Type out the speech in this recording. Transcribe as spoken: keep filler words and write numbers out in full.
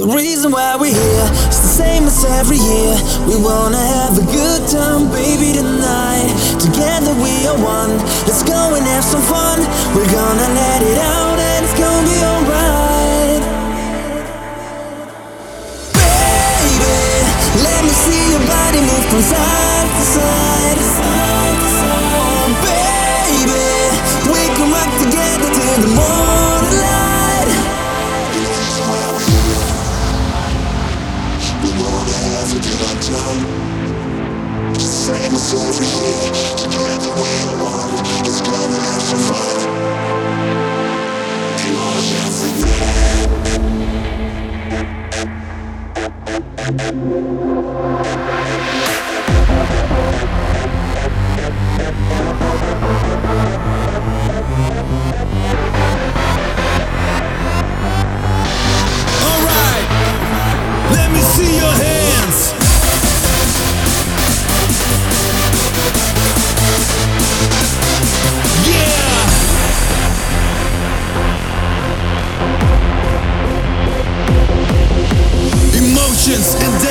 The reason why we're here is the same as every year. We wanna have a good time, baby, tonight. Together we are one. Let's go and have some fun. We're gonna let it out and it's gonna be alright. Baby, let me see your body move from side to side. Baby, we can rock together till the morning light. We wanna have a good time. Same as every year. Together we are one. Let's go and have some fun. Come on, dance Alright, let me see your hands. Yeah. Emotions and